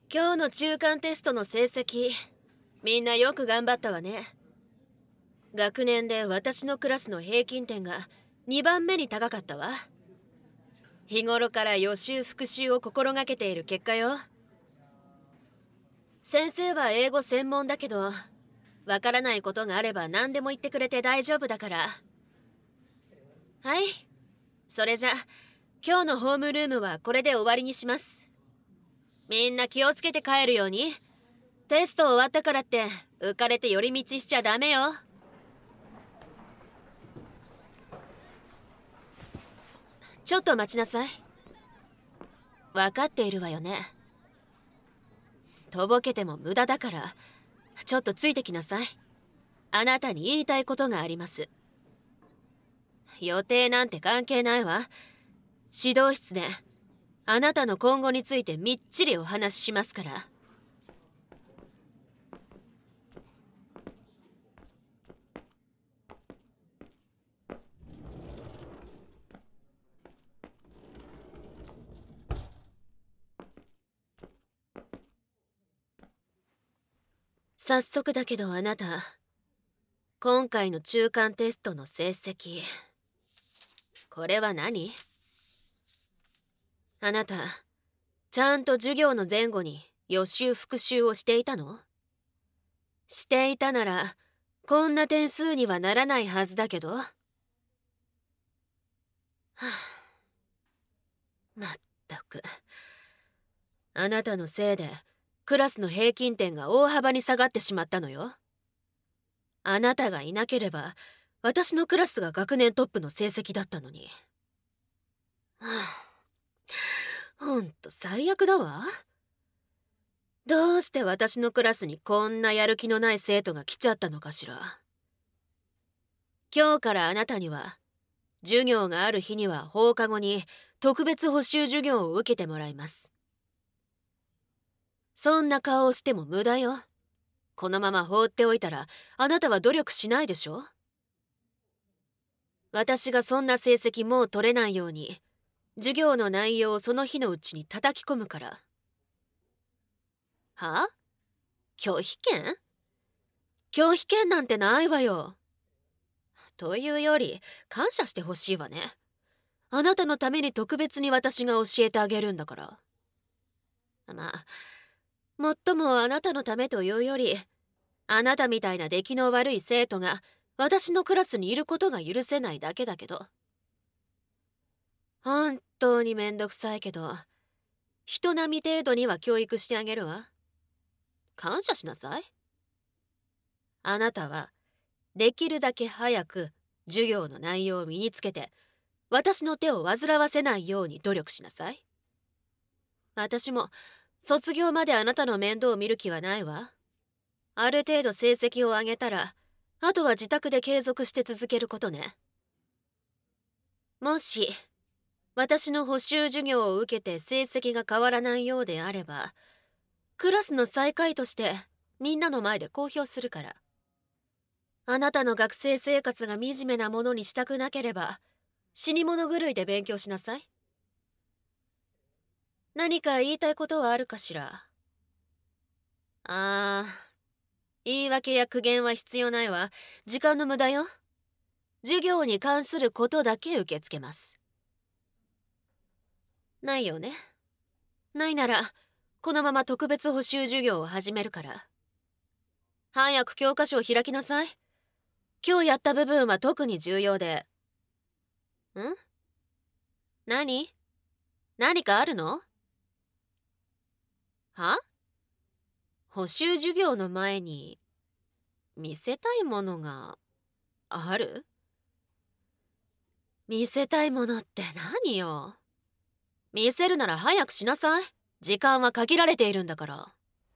今日の中間テストの成績、みんなよく頑張ったわね。学年で私のクラスの平均点が2番目に高かったわ。日頃から予習復習を心がけている結果よ。先生は英語専門だけど、わからないことがあれば何でも言ってくれて大丈夫だから。はい、それじゃ今日のホームルームはこれで終わりにします。みんな気をつけて帰るように。テスト終わったからって浮かれて寄り道しちゃダメよ。ちょっと待ちなさい。分かっているわよね。とぼけても無駄だから、ちょっとついてきなさい。あなたに言いたいことがあります。予定なんて関係ないわ。指導室であなたの今後についてみっちりお話ししますから。早速だけどあなた、今回の中間テストの成績、これは何？あなた、ちゃんと授業の前後に予習復習をしていたの？していたなら、こんな点数にはならないはずだけど。はあ、まったく。あなたのせいで、クラスの平均点が大幅に下がってしまったのよ。あなたがいなければ、私のクラスが学年トップの成績だったのに。はあ、ほんと最悪だわ。どうして私のクラスにこんなやる気のない生徒が来ちゃったのかしら。今日からあなたには、授業がある日には放課後に特別補習授業を受けてもらいます。そんな顔をしても無駄よ。このまま放っておいたらあなたは努力しないでしょ。私がそんな成績もう取れないように、授業の内容をその日のうちに叩き込むから。は？拒否権？拒否権なんてないわよ。というより感謝してほしいわね。あなたのために特別に私が教えてあげるんだから。まあ、もっともあなたのためというより、あなたみたいな出来の悪い生徒が私のクラスにいることが許せないだけだけど。本当にめんどくさいけど、人並み程度には教育してあげるわ。感謝しなさい。あなたはできるだけ早く授業の内容を身につけて、私の手を煩わせないように努力しなさい。私も卒業まであなたの面倒を見る気はないわ。ある程度成績を上げたら、あとは自宅で継続して続けることね。もし私の補習授業を受けて成績が変わらないようであれば、クラスの最下位としてみんなの前で公表するから。あなたの学生生活が惨めなものにしたくなければ、死に物狂いで勉強しなさい。何か言いたいことはあるかしら。言い訳や苦言は必要ないわ。時間の無駄よ。授業に関することだけ受け付けます。ないよね。ないなら、このまま特別補習授業を始めるから。早く教科書を開きなさい。今日やった部分は特に重要で。何？何かあるの？は？補習授業の前に見せたいものがある？見せたいものって何よ。見せるなら早くしなさい。時間は限られているんだから。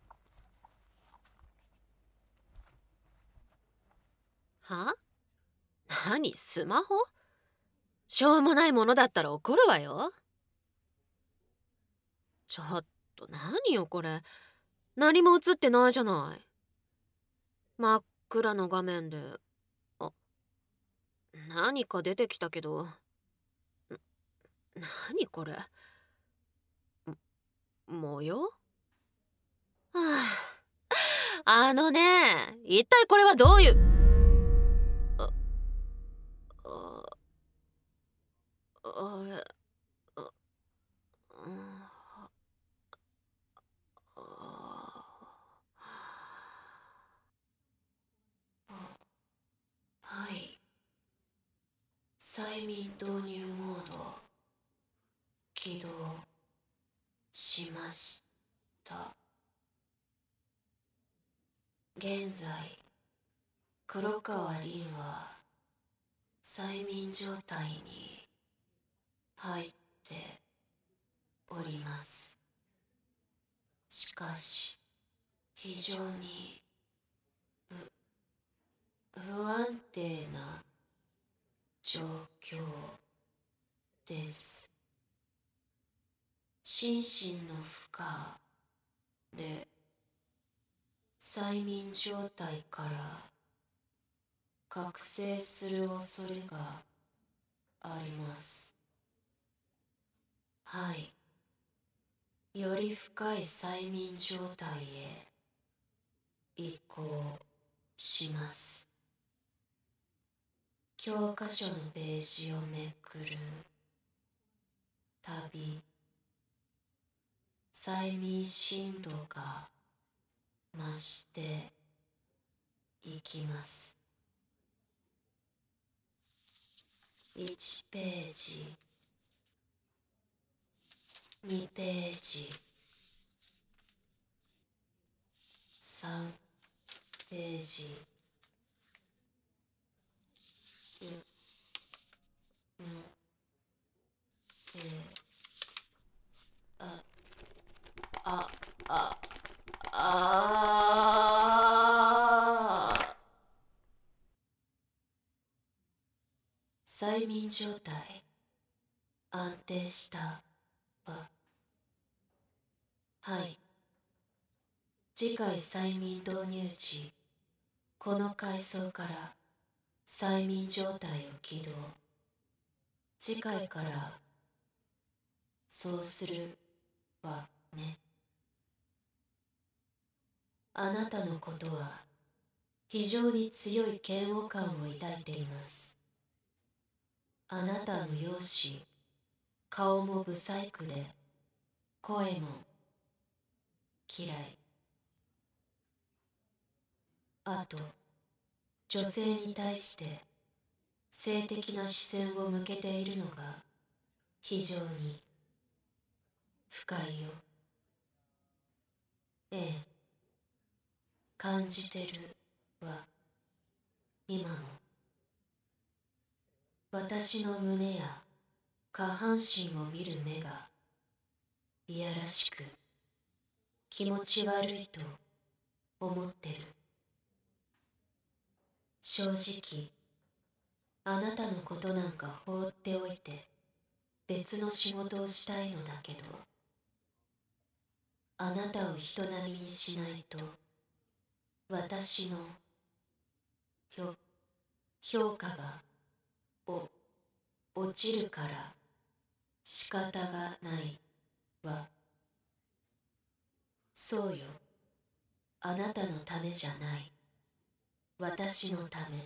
は？何、スマホ？しょうもないものだったら怒るわよ。ちょっと何よこれ。何も映ってないじゃない。真っ暗の画面で。あ、何か出てきたけど。何これ？模様？ はあ、一体これはどういう。あ、あ、あれ、あ、うん、はい。催眠導入モード起動しました。現在、黒川凛は催眠状態に入っております。しかし、非常に不安定な状況です。心身の負荷で催眠状態から覚醒する恐れがあります。はい。より深い催眠状態へ移行します。教科書のページをめくるたび、催眠深度が増していきます。1ページ、2ページ、3ページ、4、ページ、あ、あ、あ、催眠状態安定したわ。はい。次回催眠導入時、この階層から催眠状態を起動。次回からそうするわね。あなたのことは非常に強い嫌悪感を抱いています。あなたの容姿、顔も不細工で、声も嫌い。あと、女性に対して性的な視線を向けているのが非常に不快よ。ええ、感じてるわ。今も。私の胸や下半身を見る目がいやらしく気持ち悪いと思ってる。正直、あなたのことなんか放っておいて別の仕事をしたいのだけど、あなたを人並みにしないと私の評価が落ちるから仕方がないわ。そうよ。あなたのためじゃない。私のため。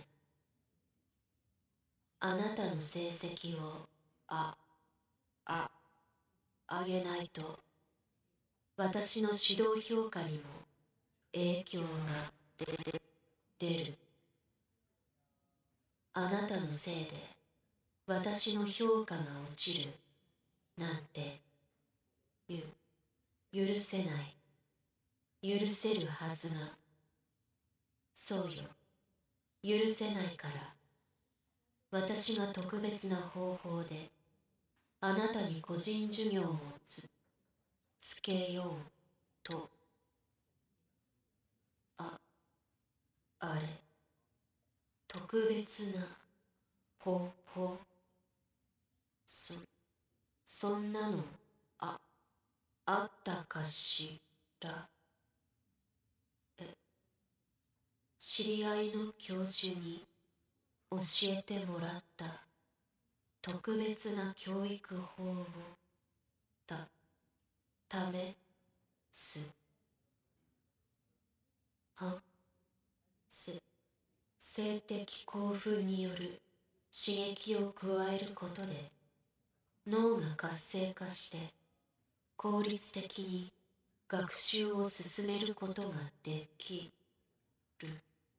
あなたの成績を上げないと私の指導評価にも影響が出る。あなたのせいで私の評価が落ちるなんて許せない。許せるはずが。そうよ。許せないから私が特別な方法であなたに個人授業をつけようと。あれ、特別な方法。そんなのあったかしら。知り合いの教授に教えてもらった特別な教育法を試す。 性的興奮による刺激を加えることで脳が活性化して効率的に学習を進めることができる。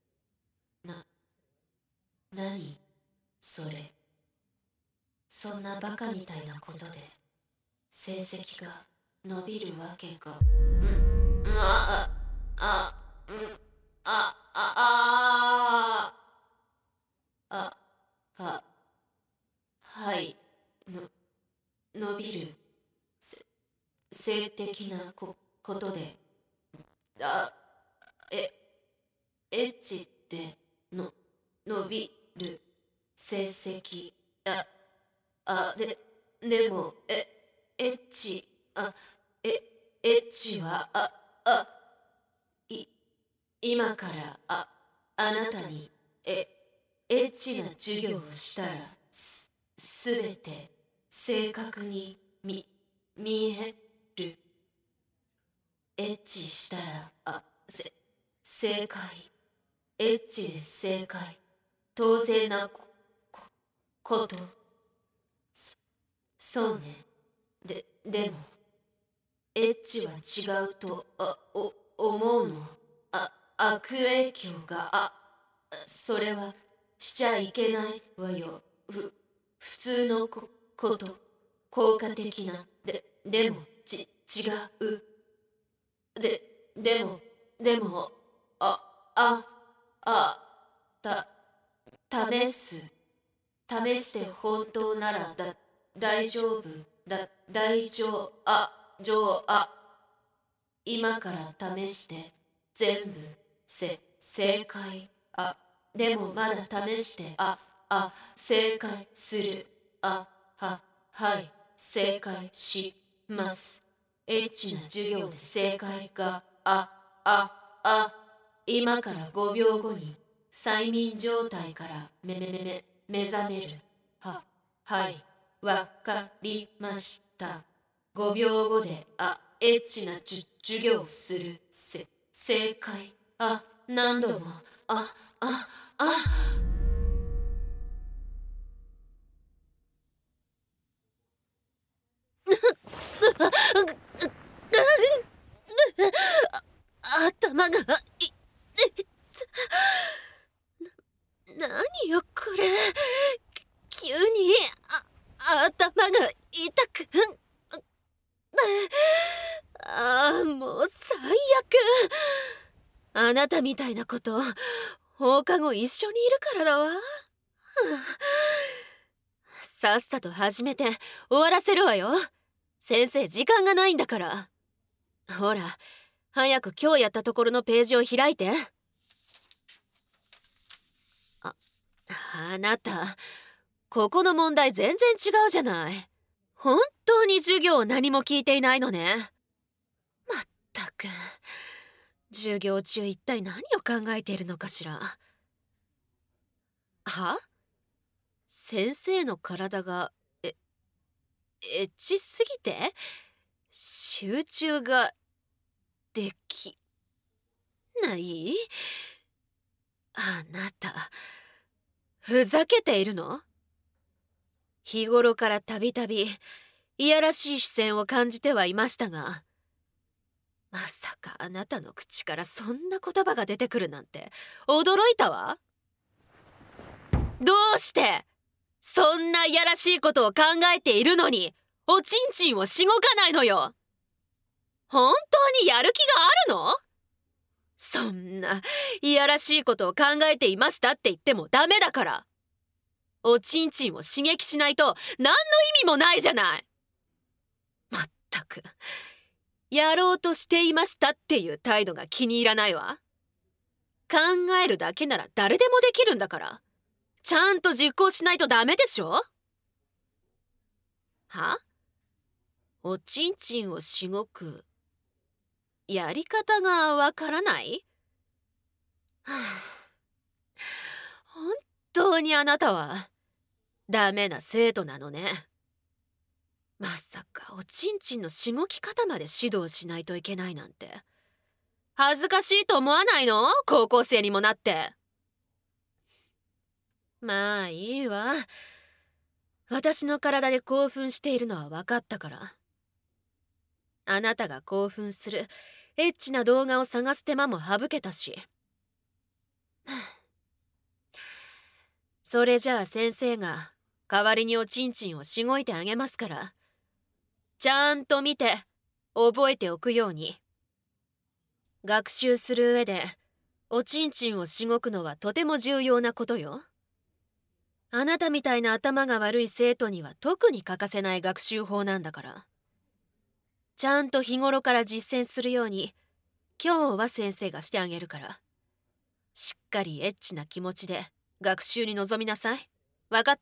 何それ。そんなバカみたいなことで成績が伸びるわけが。はい。伸びる。性的なことで。エッチって伸びる成績。でも、エッチ、エッチは、今から、あなたに、エッチな授業をしたら、すべて正確に見える。エッチしたら、正解。エッチで正解。当然なこと。そうね。でも、エッチは違うと、思うの。悪影響が、それはしちゃいけないわよ。普通のこと、効果的な。でも、違う。でも、試して本当なら大丈夫今から試して全部正解でもまだ試して正解するはい正解しますエッチな授業で正解が今から5秒後に催眠状態から目覚める。はい、わかりました。5秒後で、エッチな授業をする。正解。何度も、頭が何よこれ急に頭が痛くもう最悪あなたみたいなこと放課後一緒にいるからだわさっさと始めて終わらせるわよ先生時間がないんだからほら早く今日やったところのページを開いてあなたここの問題全然違うじゃない本当に授業を何も聞いていないのねまったく授業中一体何を考えているのかしら先生の体がエッチすぎて集中ができないあなたふざけているの日頃からたびたびいやらしい視線を感じてはいましたがまさかあなたの口からそんな言葉が出てくるなんて驚いたわどうしてそんないやらしいことを考えているのにおちんちんをしごかないのよ本当にやる気があるのそんないやらしいことを考えていましたって言ってもダメだからおちんちんを刺激しないと何の意味もないじゃないまったくやろうとしていましたっていう態度が気に入らないわ考えるだけなら誰でもできるんだからちゃんと実行しないとダメでしょおちんちんをしごくやり方がわからない本当にあなたはダメな生徒なのねまさかおちんちんのしごき方まで指導しないといけないなんて恥ずかしいと思わないの高校生にもなってまあいいわ。私の体で興奮しているのは分かったから。あなたが興奮するエッチな動画を探す手間も省けたし。それじゃあ先生が代わりにおちんちんをしごいてあげますから、ちゃんと見て覚えておくように。学習する上でおちんちんをしごくのはとても重要なことよ。あなたみたいな頭が悪い生徒には特に欠かせない学習法なんだから。ちゃんと日頃から実践するように今日は先生がしてあげるから、しっかりエッチな気持ちで学習に臨みなさい。わかった？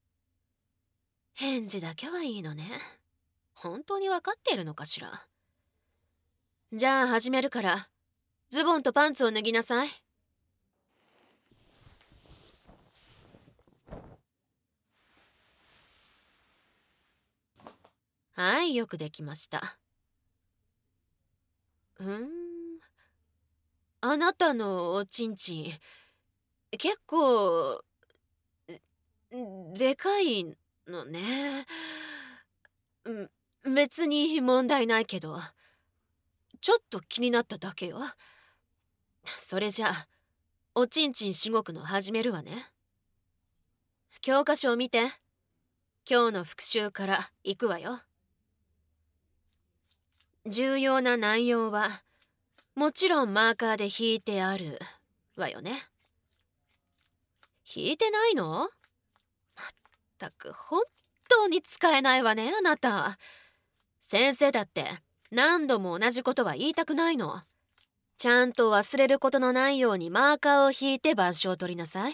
返事だけはいいのね。本当にわかっているのかしら。じゃあ始めるから、ズボンとパンツを脱ぎなさい。はい、よくできました。あなたのおちんちん、結構でかいのね。別に問題ないけど、ちょっと気になっただけよ。それじゃあおちんちんしごくの始めるわね。教科書を見て。今日の復習からいくわよ。重要な内容はもちろんマーカーで引いてあるわよね。引いてないの？まったく本当に使えないわね、あなた。先生だって何度も同じことは言いたくないの。ちゃんと忘れることのないようにマーカーを引いて板書を取りなさい。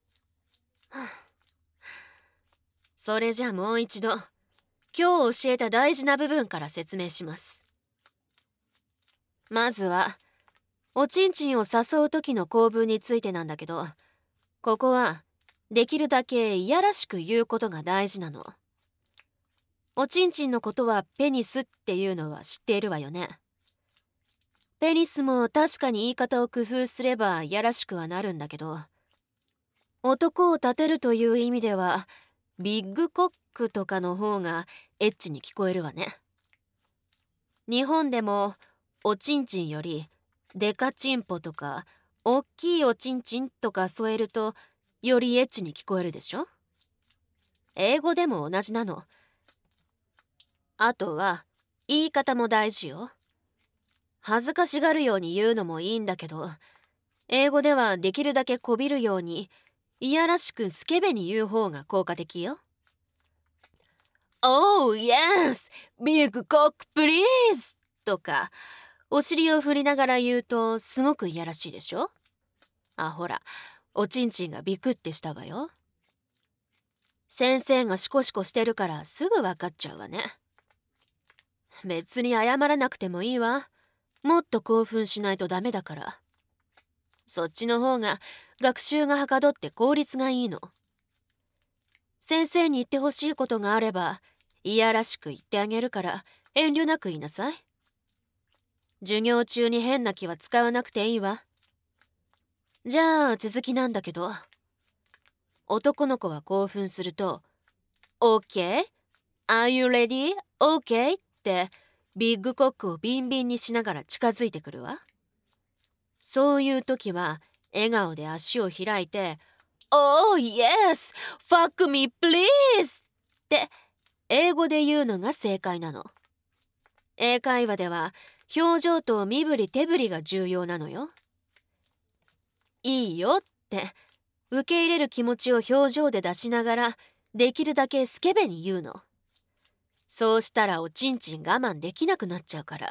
それじゃあもう一度今日教えた大事な部分から説明します。まずはおちんちんを誘う時の構文についてなんだけど、ここはできるだけいやらしく言うことが大事なの。おちんちんのことはペニスっていうのは知っているわよね。ペニスも確かに言い方を工夫すればいやらしくはなるんだけど、男を立てるという意味ではビッグコックとかの方がエッチに聞こえるわね。日本でもおちんちんよりデカチンポとかおっきいおちんちんとか添えるとよりエッチに聞こえるでしょ。英語でも同じなの。あとは言い方も大事よ。恥ずかしがるように言うのもいいんだけど、英語ではできるだけこびるようにいやらしくスケベに言う方が効果的よ。Oh yes! Big cock please! とかお尻を振りながら言うとすごくいやらしいでしょ。あ、ほら、おちんちんがビクってしたわよ。先生がシコシコしてるからすぐ分かっちゃうわね。別に謝らなくてもいいわ。もっと興奮しないとダメだから。そっちの方が学習がはかどって効率がいいの。先生に言ってほしいことがあればいやらしく言ってあげるから遠慮なく言いなさい。授業中に変な気は使わなくていいわ。じゃあ続きなんだけど、男の子は興奮すると OK? Are you ready? OK? ってビッグコックをビンビンにしながら近づいてくるわ。そういう時は笑顔で足を開いて Oh yes! Fuck me please! って英語で言うのが正解なの。英会話では表情と身振り手振りが重要なのよ。いいよって受け入れる気持ちを表情で出しながらできるだけスケベに言うの。そうしたらおちんちん我慢できなくなっちゃうから。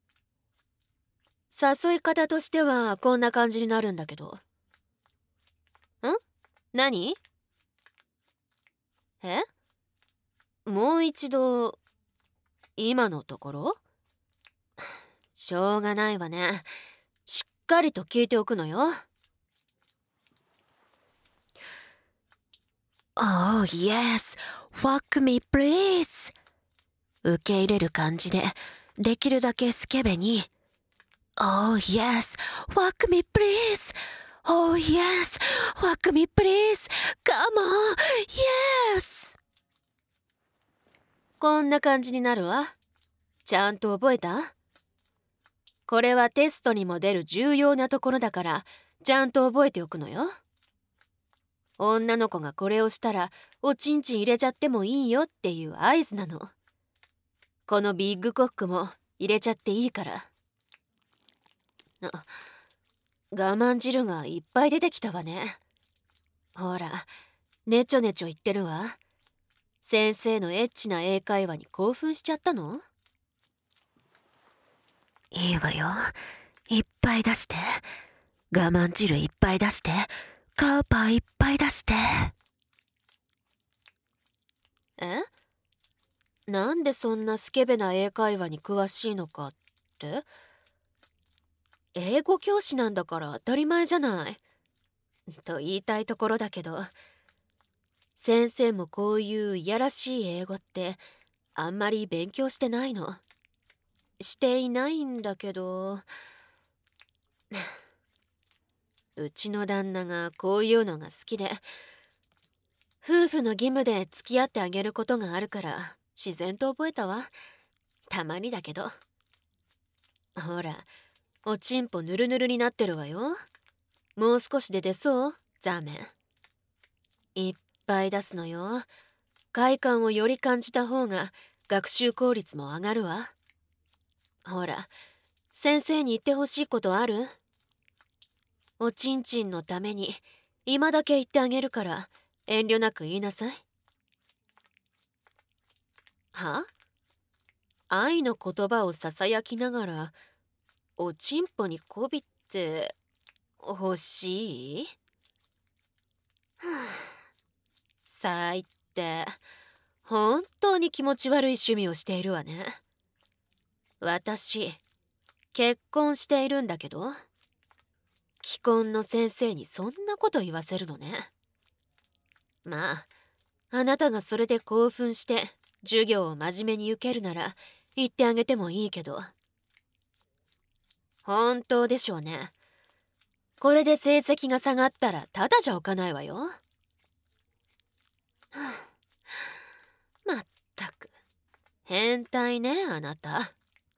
誘い方としてはこんな感じになるんだけど。何？もう一度今のところ？しょうがないわね。しっかりと聞いておくのよ。Oh yes, fuck me please. 受け入れる感じでできるだけスケベに Oh yes, fuck me please. Oh yes! Fuck me please! Come on! Yes! こんな感じになるわ。ちゃんと覚えた？これはテストにも出る重要なところだから、ちゃんと覚えておくのよ。女の子がこれをしたら、おちんちん入れちゃってもいいよっていう合図なの。このビッグコックも入れちゃっていいから。我慢汁がいっぱい出てきたわね。ほら、ねちょねちょ言ってるわ。先生のエッチな英会話に興奮しちゃったの？いいわよ。いっぱい出して。我慢汁いっぱい出して。カーパーいっぱい出して。え？なんでそんなスケベな英会話に詳しいのかって？英語教師なんだから当たり前じゃない。と言いたいところだけど、先生もこういういやらしい英語ってあんまり勉強してないの。していないんだけど、うちの旦那がこういうのが好きで、夫婦の義務で付き合ってあげることがあるから自然と覚えたわ。たまにだけど。ほら、おちんぽぬるぬるになってるわよ。もう少しで出そう？ザーメン。いっぱい出すのよ。快感をより感じた方が学習効率も上がるわ。ほら、先生に言ってほしいことある？おちんちんのために今だけ言ってあげるから遠慮なく言いなさい。は？愛の言葉をささやきながらおちんぽにこびって欲しい？最低。本当に気持ち悪い趣味をしているわね。私、結婚しているんだけど、既婚の先生にそんなこと言わせるのね。まあ、あなたがそれで興奮して授業を真面目に受けるなら言ってあげてもいいけど。本当でしょうね。これで成績が下がったらただじゃおかないわよ。まったく、変態ね、あなた。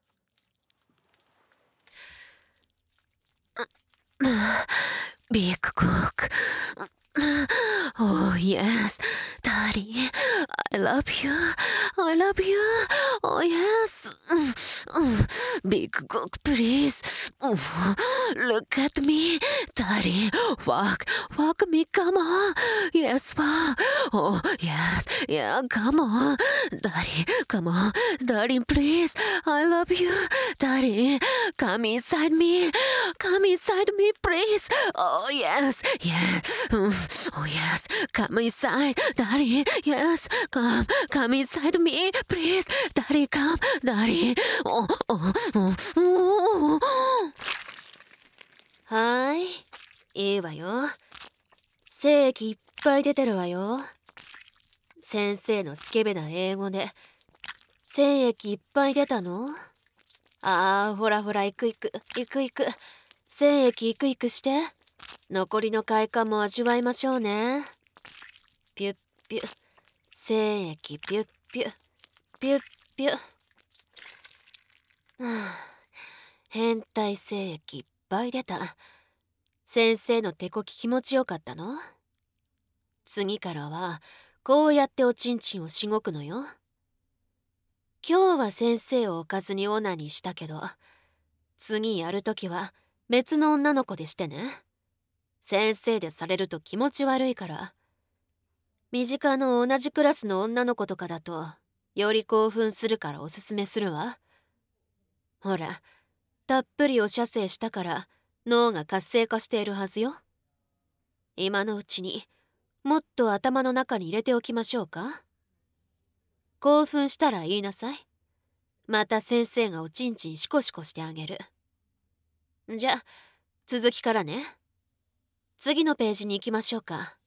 ビッグコック。Oh yes, Daddy, I love you. I love you. Oh yes. Big cock, please. Look at me, Daddy. Fuck me, come on. Yes, fuck. Oh yes, yeah, come on, Daddy, come on, Daddy, please. I love you, Daddy. Come inside me. Come inside me, please. Oh yes, yes. Oh yes, come inside, Daddy. Yes, come inside me, please. Daddy, come, Daddy. Oh. はい、いいわよ。精液いっぱい出てるわよ。先生のスケベな英語で精液いっぱい出たの？ほらほら、行く。精液行くして。残りの快感も味わいましょうね。ピュッピュッ。精液ピュッピュッ。ピュッピュッ。変態精液いっぱい出た。先生の手こき気持ちよかったの？次からはこうやっておちんちんをしごくのよ。今日は先生をおかずにオナにしたけど、次やるときは別の女の子でしてね。先生でされると気持ち悪いから。身近の同じクラスの女の子とかだとより興奮するからおすすめするわ。ほら、たっぷりお射精したから脳が活性化しているはずよ。今のうちにもっと頭の中に入れておきましょうか。興奮したら言いなさい。また先生がおちんちんシコシコしてあげる。じゃあ続きからね。次のページに行きましょうか。